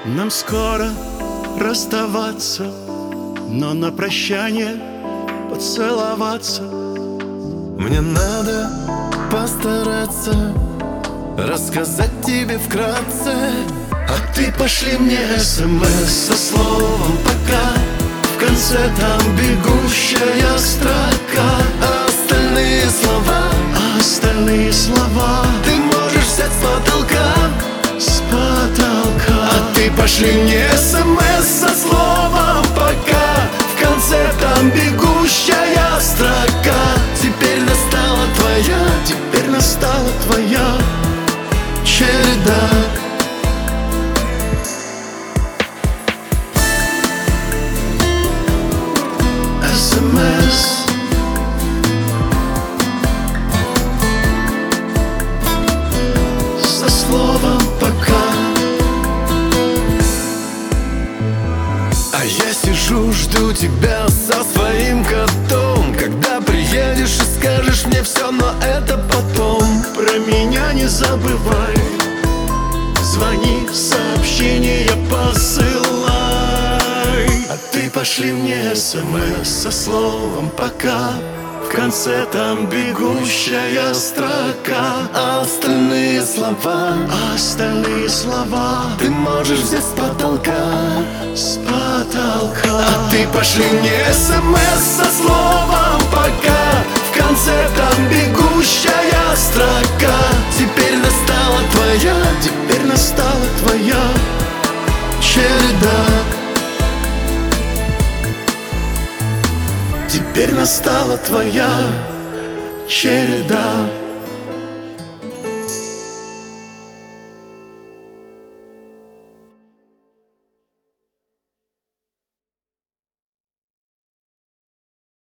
Нам скоро расставаться, но на прощание поцеловаться. Мне надо постараться рассказать тебе вкратце. А ты пошли мне СМС со словом «пока». В конце там бегущая строка. А остальные слова ты можешь взять с потолка. С потолка. А ты пошли мне СМС со словом «пока». В конце там бегущая строка. Теперь настала твоя череда. СМС со словом «пока». А я сижу, жду тебя со своим котом. Когда приедешь и скажешь мне все, но это потом. Про меня не забывай, звони, сообщения посылай. А ты пошли мне СМС со словом «пока». В конце там бегущая строка. А остальные слова ты можешь взять с потолка. С потолка. А ты пошли мне СМС со словом «пока». В конце там бегущая строка. Теперь настала твоя череда. Теперь настала твоя череда.